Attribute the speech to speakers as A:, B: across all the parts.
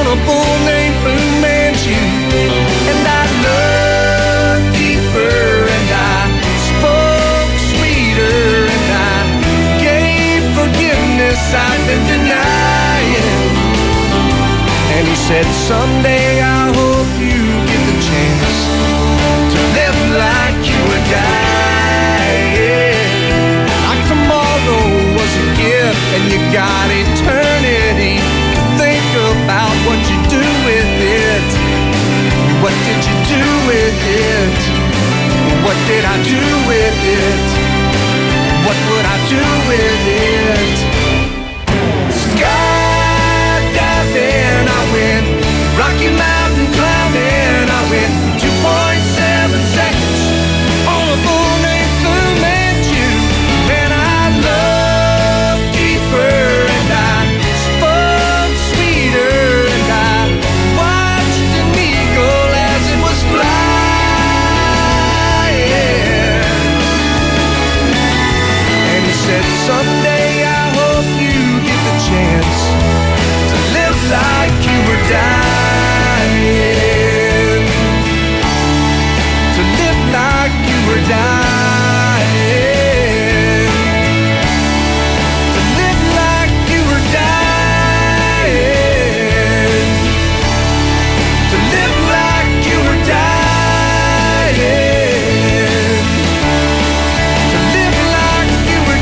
A: a bull named Fu Manchu. And I loved deeper, and I spoke sweeter, and I gave forgiveness I've been denying. And he said, someday I hope you get the chance to live like you were dying. Like tomorrow was a gift and you got eternity to think about what you do with it. What did you do with it? What did I do with it? What would I do with it? Skydiving, I went Rocky Mountain climbing, I went 2.7 seconds on a bull named Fu Manchu. And I loved deeper, and I spoke sweeter, and I watched an eagle as it was flying. And he said, someday I hope you get the chance to live like you were dying. To live like you were dying. To live like you were dying. To live like you were dying. To live like you were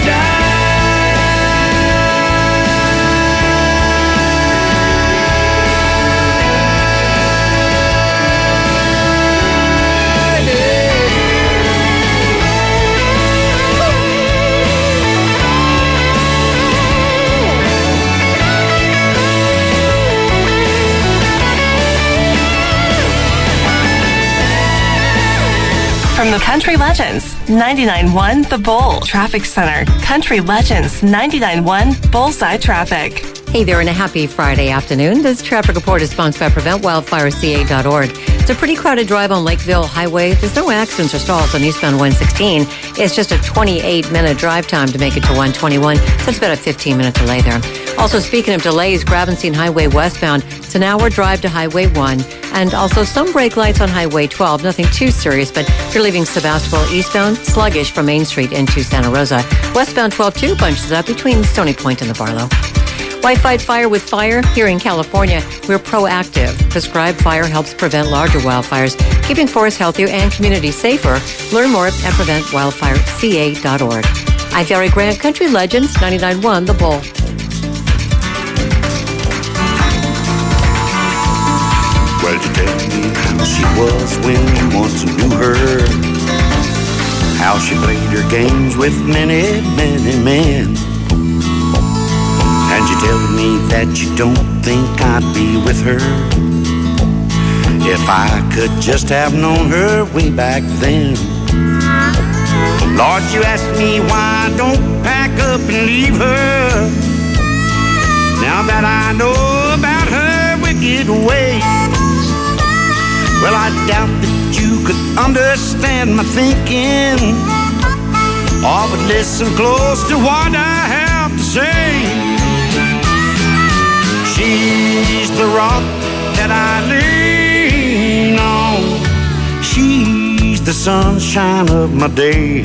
B: From the Country Legends 99.1 The Bull Traffic Center. Country Legends 99.1 Bullseye Traffic.
C: Hey there, and a happy Friday afternoon. This traffic report is sponsored by PreventWildfireCA.org. It's a pretty crowded drive on Lakeville Highway. There's no accidents or stalls on eastbound 116. It's just a 28-minute drive time to make it to 121, so it's about a 15-minute delay there. Also, speaking of delays, Gravenstein Highway westbound, it's an hour drive to Highway 1, and also some brake lights on Highway 12. Nothing too serious, but if you're leaving Sebastopol eastbound, sluggish from Main Street into Santa Rosa. Westbound 12-2 bunches up between Stony Point and the Barlow. Why fight fire with fire? Here in California, we're proactive. Prescribed Fire helps prevent larger wildfires, keeping forests healthier and communities safer. Learn more at PreventWildfireCA.org. I'm Gary Grant, Country Legends 99.1 The Bull.
D: Well, you tell me how she was when you once knew her, how she played her games with many, many men. And you tell me that you don't think I'd be with her if I could just have known her way back then. Lord, you asked me why I don't pack up and leave her, now that I know about her wicked ways. Well, I doubt that you could understand my thinking, or would listen close to what I have to say. She's the rock that I lean on. She's the sunshine of my day.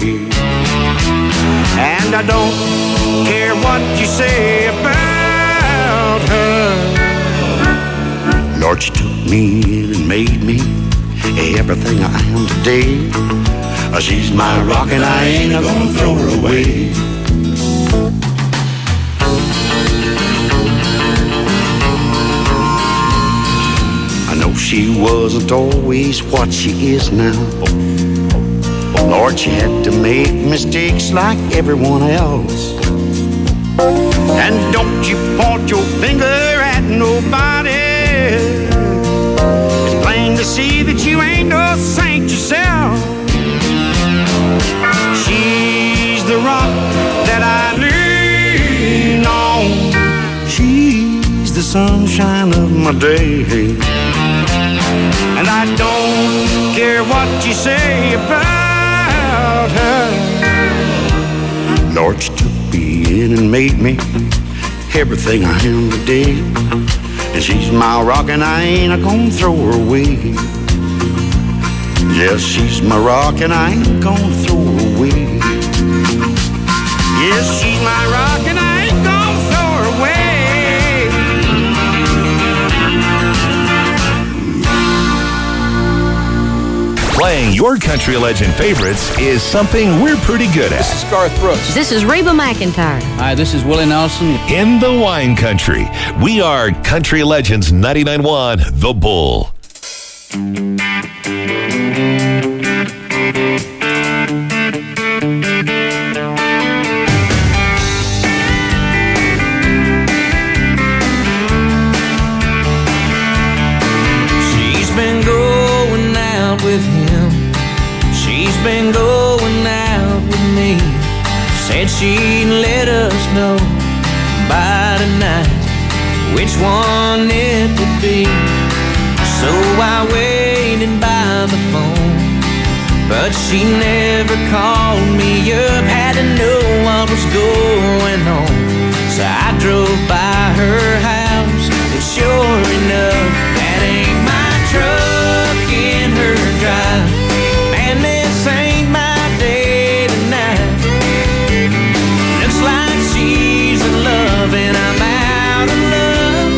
D: And I don't care what you say about her. Lord, she took me in and made me everything I am today. She's my rock and I ain't gonna throw her away. She wasn't always what she is now. Lord, she had to make mistakes like everyone else. And don't you point your finger at nobody. It's plain to see that you ain't no saint yourself. She's the rock that I lean on. She's the sunshine of my day. And I don't care what you say about her. Lord, she took me in and made me everything I am today. And she's my rock and I ain't gonna throw her away. Yes, she's my rock and I ain't gonna throw her away. Yes, she's my rock and I ain't gonna throw her away.
E: Playing your country legend favorites is something we're pretty good at.
F: This is Garth Brooks.
C: This is Reba McEntire.
F: Hi, this is Willie Nelson.
E: In the wine country, we are Country Legends 99.1 The Bull.
A: With him, she's been going out with me. Said she'd let us know by tonight which one it would be. So I waited by the phone, but she never called me up. Had to know what was going on, so I drove by her house, and sure enough, that ain't my truck in her drive. Man, this ain't my day tonight. Looks like she's in love and I'm out of luck.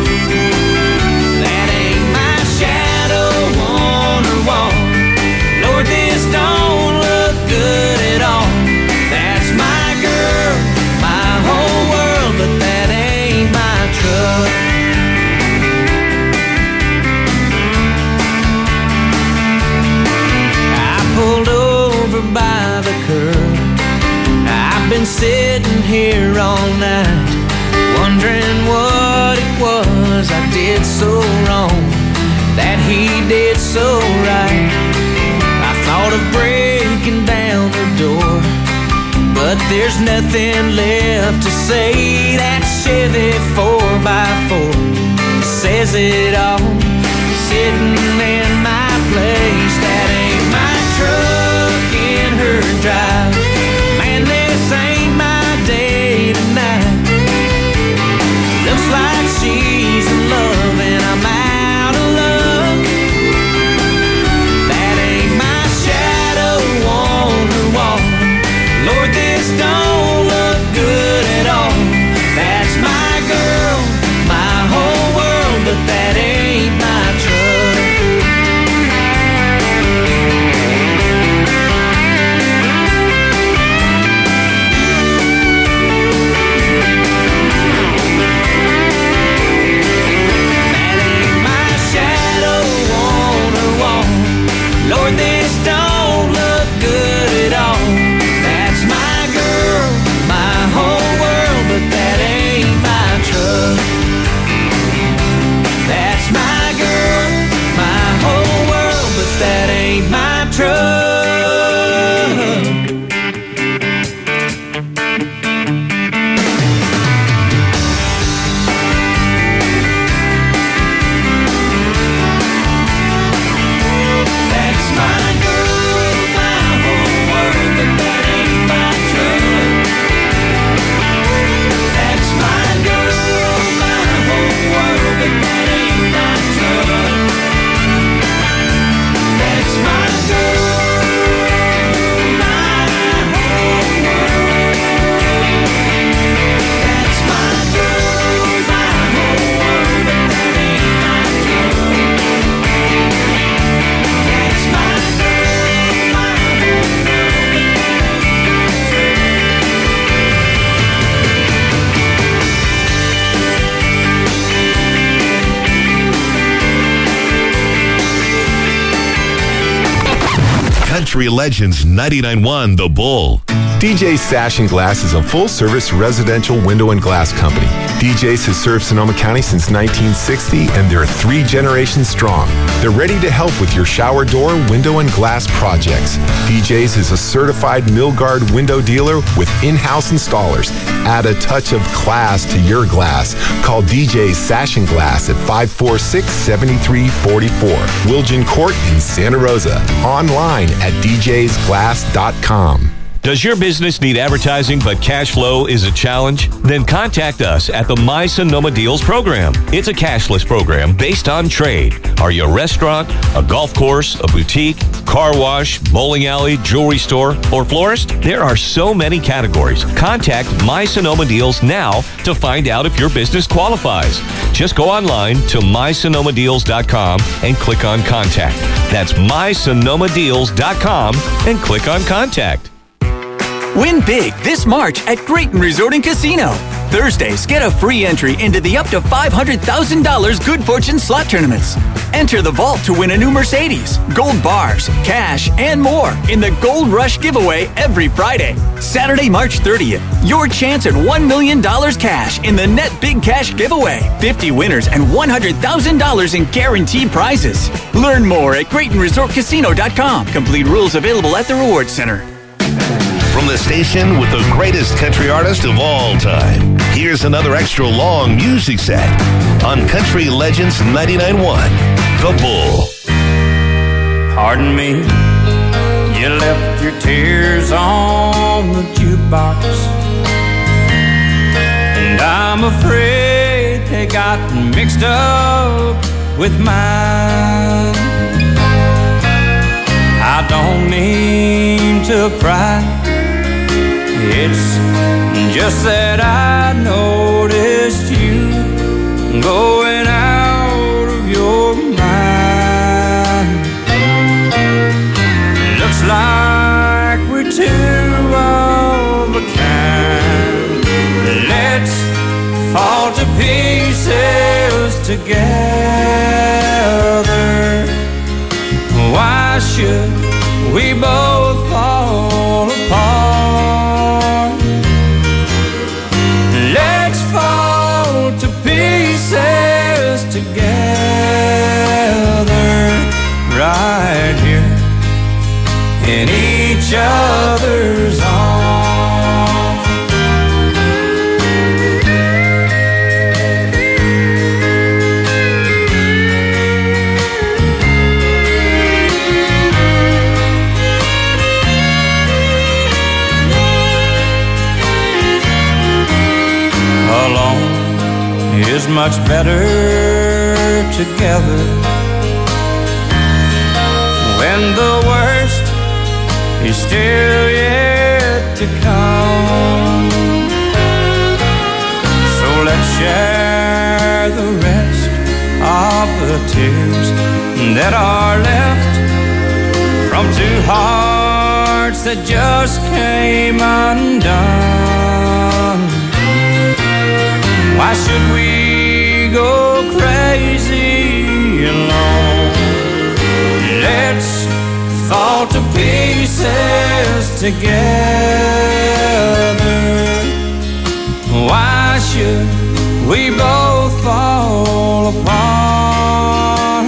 A: That ain't my shadow on her wall. Lord, this don't look good at all. That's my girl, my whole world, but that ain't my truck. Pulled over by the curb. I've been sitting here all night, wondering what it was I did so wrong, that he did so right. I thought of breaking down the door, but there's nothing left to say. That Chevy 4x4 says it all, sitting in my place. That ain't my truck in her drive. Man, this ain't my day tonight. Looks like she's in love and I'm out of luck. That ain't my shadow on her wall. Lord, this don't look good at all. That's my girl, my whole world, but that ain't my truck. Lord, this don't look good at all. That's my girl, my whole world, but that ain't my truck. That's my girl, my whole world, but that ain't my truck.
E: Country Legends 99.1 The Bull.
G: DJ's Sash and Glass is a full-service residential window and glass company. DJ's has served Sonoma County since 1960, and they're 3 generations strong. They're ready to help with your shower door, window, and glass projects. DJ's is a certified Milgard window dealer with in-house installers. Add a touch of class to your glass. Call DJ's Sash and Glass at 546-7344. Wilgen Court in Santa Rosa. Online at djsglass.com.
E: Does your business need advertising but cash flow is a challenge? Then contact us at the My Sonoma Deals program. It's a cashless program based on trade. Are you a restaurant, a golf course, a boutique, car wash, bowling alley, jewelry store, or florist? There are so many categories. Contact My Sonoma Deals now to find out if your business qualifies. Just go online to mysonomadeals.com and click on Contact. That's mysonomadeals.com and click on Contact.
H: Win big this March at Grayton Resort and Casino. Thursdays, get a free entry into the up to $500,000 Good Fortune slot tournaments. Enter the vault to win a new Mercedes, gold bars, cash, and more in the Gold Rush giveaway every Friday. Saturday, March 30th, your chance at $1 million cash in the Net Big Cash giveaway. 50 winners and $100,000 in guaranteed prizes. Learn more at GraytonResortCasino.com. Complete rules available at the Rewards Center.
E: From the station with the greatest country artist of all time, here's another extra long music set on Country Legends 99.1, The Bull.
D: Pardon me, you left your tears on the jukebox, and I'm afraid they got mixed up with mine. I don't mean to cry, it's just that I noticed you going out of your mind. Looks like we're two of a kind. Let's fall to pieces together. Why should we both fall apart? Let's fall to pieces together, right here in each other's arms. Is much better together. When the worst is still yet to come, so let's share the rest of the tears that are left from two hearts that just came undone. Why should we go crazy alone? Let's fall to pieces together. Why should we both fall apart?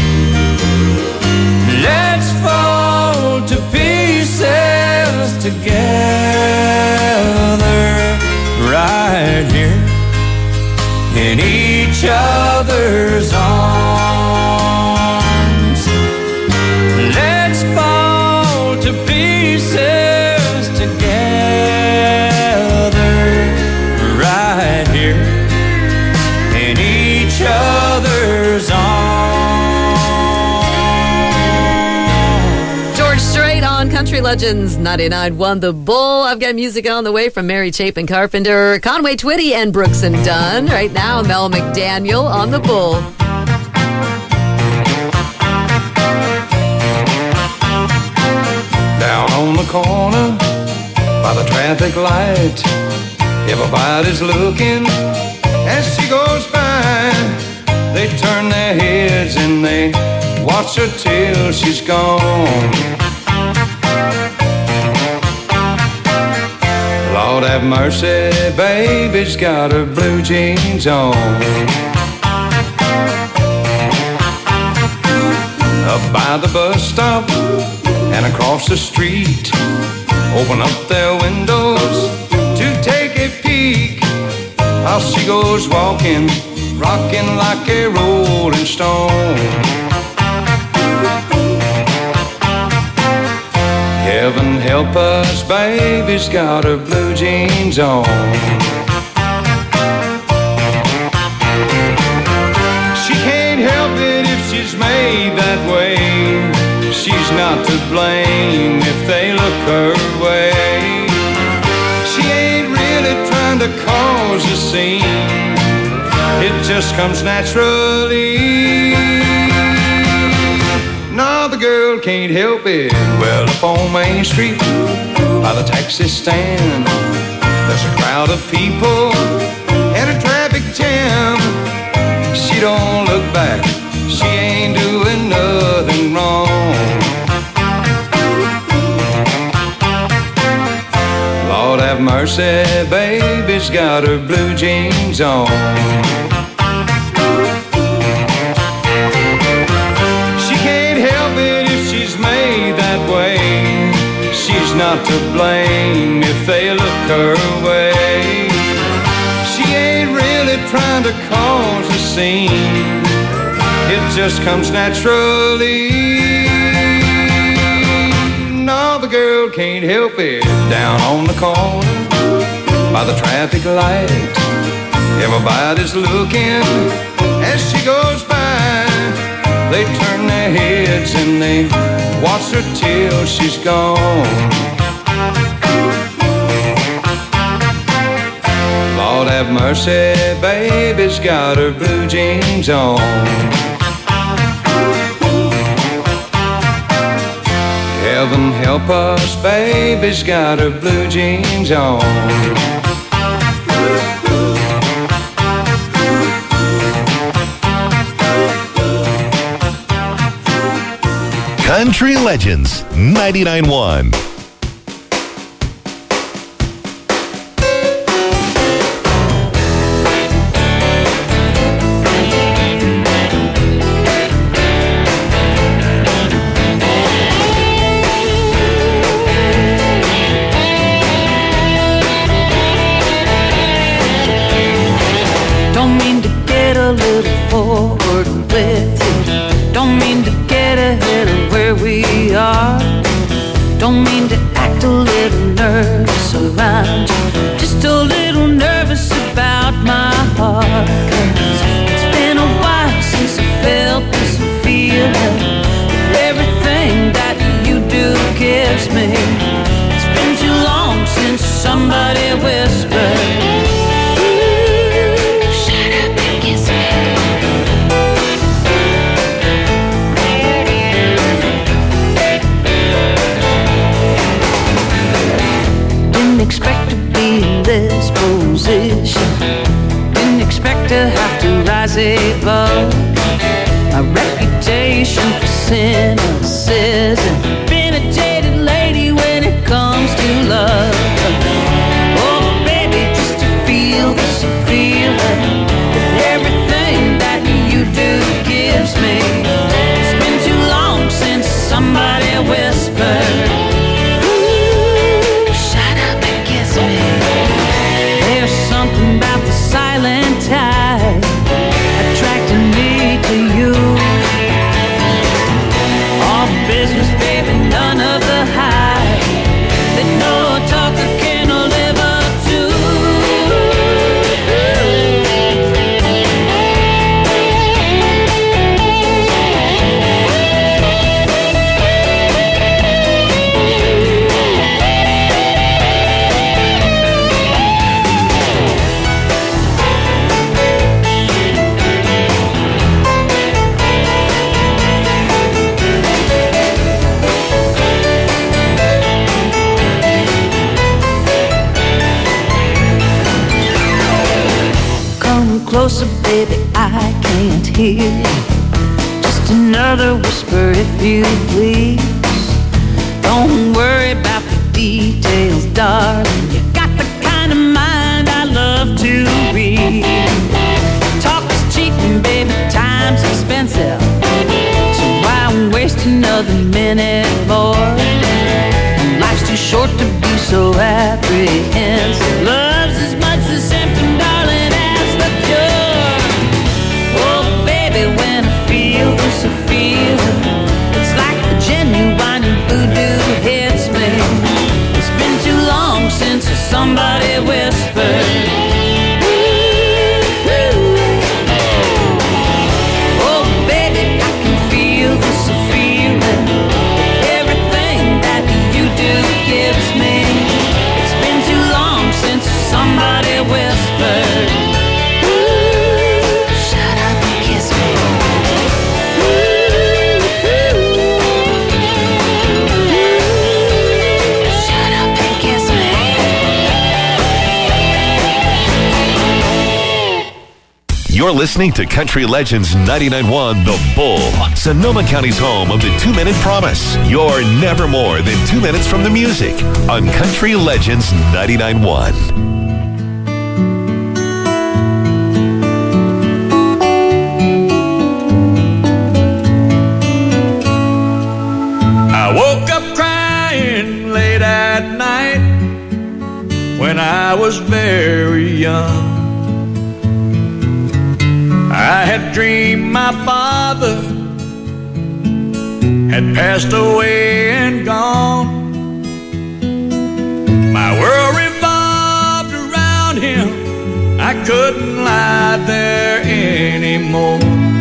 D: Let's fall to pieces together, right here in each other's arms. Let's fall to pieces together, right here in each other's arms.
C: George Strait on Country Legends 99.1 The Bull. I've got music on the way from Mary Chapin Carpenter, Conway Twitty, and Brooks and Dunn. Right now, Mel McDaniel on The Bull.
A: Down on the corner by the traffic light, everybody's looking as she goes by. They turn their heads and they watch her till she's gone. Lord have mercy, baby's got her blue jeans on. Up by the bus stop and across the street, open up their windows to take a peek. How she goes walking, rocking like a rolling stone. Heaven help help us, baby's got her blue jeans on. She can't help it if she's made that way. She's not to blame if they look her way. She ain't really trying to cause a scene. It just comes naturally. No, the girl can't help it. Well, up on Main Street, by the taxi stand, there's a crowd of people and a traffic jam. She don't look back, she ain't doing nothing wrong. Lord have mercy, baby's got her blue jeans on. Not to blame if they look her way. She ain't really trying to cause a scene. It just comes naturally. No, the girl can't help it. Down on the corner, by the traffic light, everybody's looking as she goes by. They turn their heads and they watch her till she's gone. Lord have mercy, baby's got her blue jeans on. Heaven help us, baby's got her blue jeans on.
I: Country Legends 99.1.
J: Don't mean to get a little forward with you. Don't mean to get ahead of where we are. Don't mean to act a little nervous around you. Just a little nervous about my heart. 'Cause it's been a while since I felt this feeling. Everything that you do gives me. It's been too long since somebody whispered, expect to be in this position. Didn't expect to have to rise above my reputation for cynicism. Been a jaded lady when it comes to love. Oh baby, just to feel this feeling that everything that you do gives me. It's been too long since somebody whispered, there's something about the silent tide attracting me to you. All business, baby, none of the hype that no talker can live up to. Closer, baby, I can't hear you. Just another whisper, if you please. Don't worry about the details, darling. You got the kind of mind I love to read. Talk is cheap and baby, time's expensive. So why waste another minute more? Life's too short to be so apprehensive. Love's as much the symptom, darling, as the cure. Oh baby, when I feel this feeling, it's like the genuine voodoo hits me.
I: listening to Country Legends 99.1 The Bull, Sonoma County's home of the 2-Minute Promise. You're never more than 2 minutes from the music on Country Legends 99.1.
A: I woke up crying late at night when I was very young. I had dreamed my father had passed away and gone. My world revolved around him. I couldn't lie there anymore.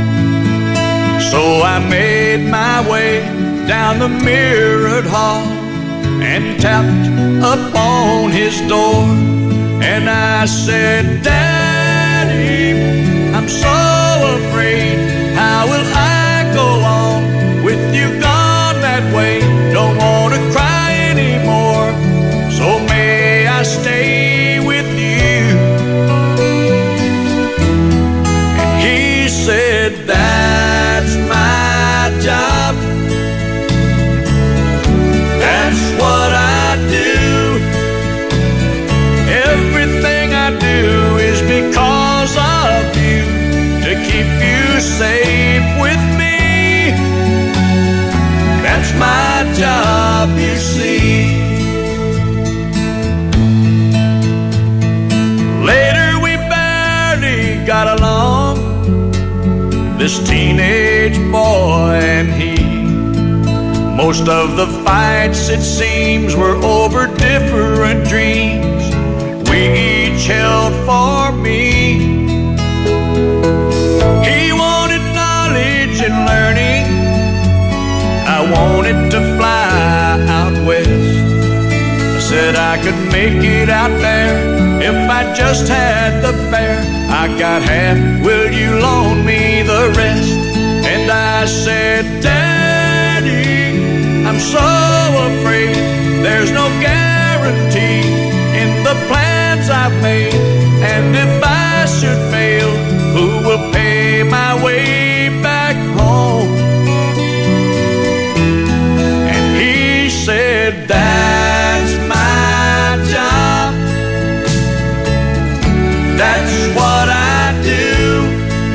A: So I made my way down the mirrored hall and tapped upon his door. And I said, Daddy, I'm so afraid. How will I go on with you gone that way? Don't want to cry anymore, so may I stay with you? And he said, that's my job. That's what I do. Everything I do is because of you, to keep you safe with me. That's my job, you see. Later we barely got along, this teenage boy and he. Most of the fights, it seems, were over different dreams we each held for me. He wanted knowledge and learning. I wanted to fly out west. I said I could make it out there if I just had the fare. I got half, will you loan me the rest? And I said, Daddy, I'm so afraid there's no guarantee in the plans I've made. And if I should fail, who will pay my way back home? And he said, that's my job. That's what I do.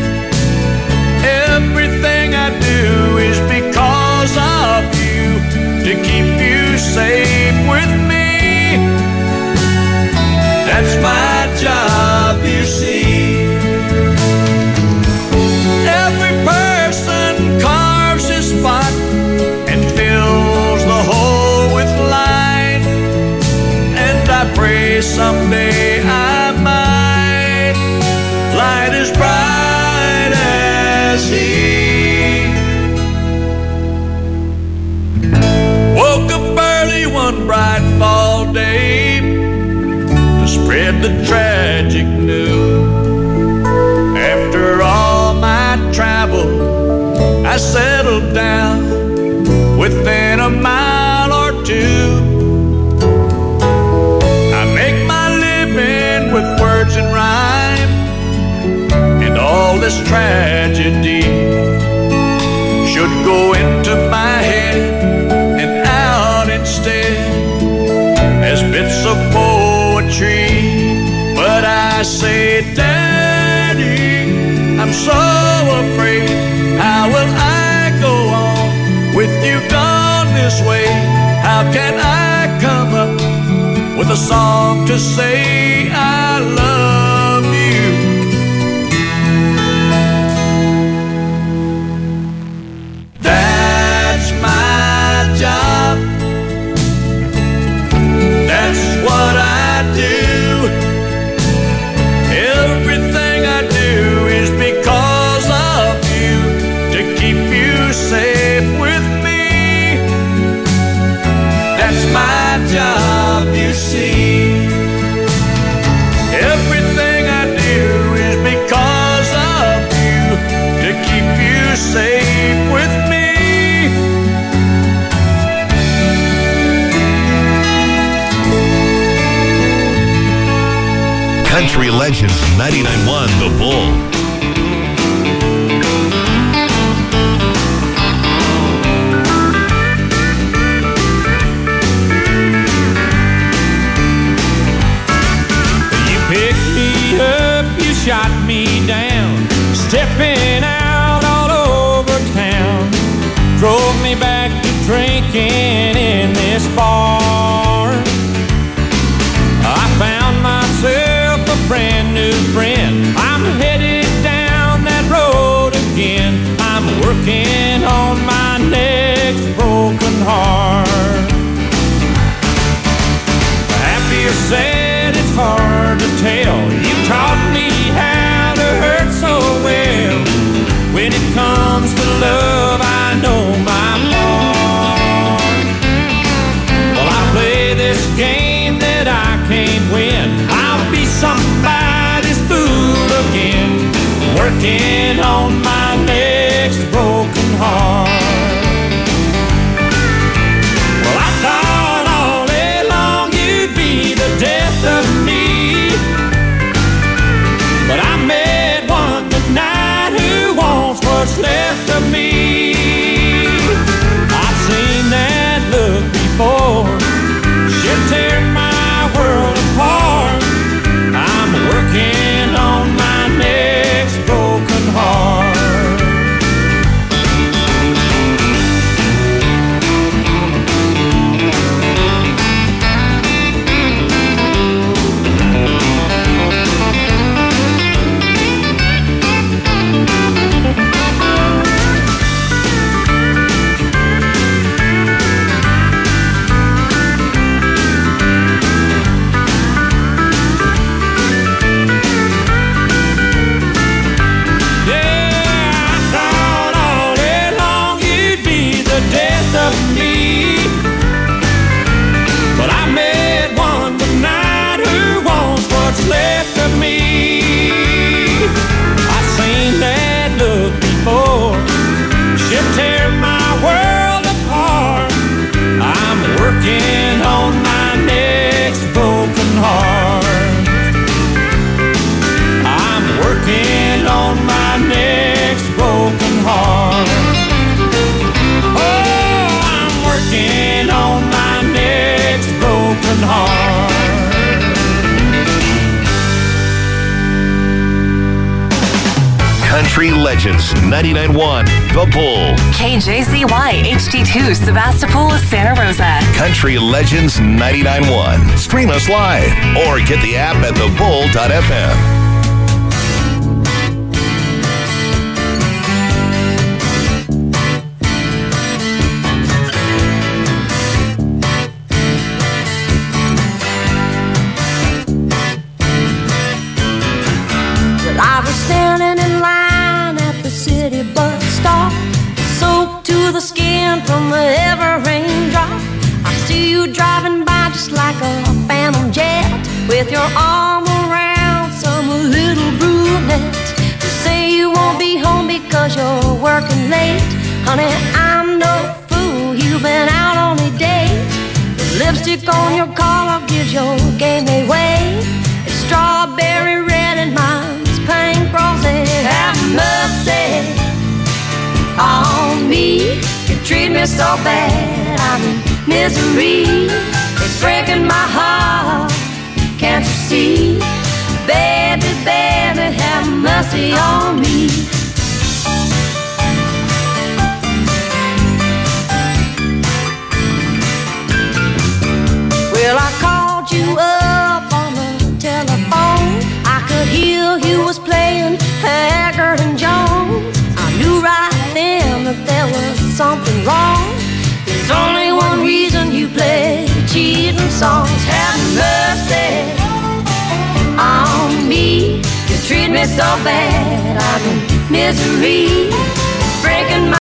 A: Everything I do is because of you, to keep you safe with me. That's my job, you see. Every person carves his spot and fills the hole with light. And I pray someday I might light as bright as he. Woke up early one bright fall day to spread the tragic news. After all my travel, I settled down within a mile or two. I make my living with words and rhyme, and all this tragedy should go into my head and out instead as bits of poetry. But I say, Daddy, I'm so afraid. How will I go on with you gone this way? How can I come up with a song to say I love you? That's my job. That's what I do. Everything I do is because of you, to keep you safe with me. That's my job, you see. Everything I do is because of you, to keep you safe with me.
I: Country Legends 99.1 The Bull.
A: drinking in this bar. I found myself a brand new friend. I'm headed down that road again. I'm working on my next broken heart. Happy or sad, it's hard to tell. You taught me how to hurt so well. When it comes to love, I know my part. Well, I play this game that I can't win. I'll be somebody's fool again, working on my next broken heart. Well, I thought all day long you'd be the death of me, but I met one tonight who wants what's left of me. I've seen that look before. She'll tear my world apart. I'm working on my next broken heart. Working on my next broken heart. I'm working on my next broken heart. Oh, I'm working on my next broken heart.
I: Country Legends 99.1 The Bull.
B: KJZY HD2 Sebastopol, Santa Rosa.
I: Country Legends 99.1. Stream us live or get the app at thebull.fm.
J: I was standing in line at the city bus stop, soaked to the skin from the ever raindrop. I see you driving by just like a phantom jet, with your arm around some little brunette. You say you won't be home because you're working late. Honey, I'm no fool, you've been out on a date. The lipstick on your collar gives your game away. It's strawberry red and mine's pink rosy. Have mercy on me. You treat me so bad, I'm in misery. It's breaking my heart, can't you see? Baby, baby, have mercy on me. Well, I called you up on the telephone. I could hear you was playing Haggard and Jones. I knew right then that there was something wrong. There's only one reason you play cheating songs. Have mercy on me. You treat me so bad, I'm in misery. Breaking my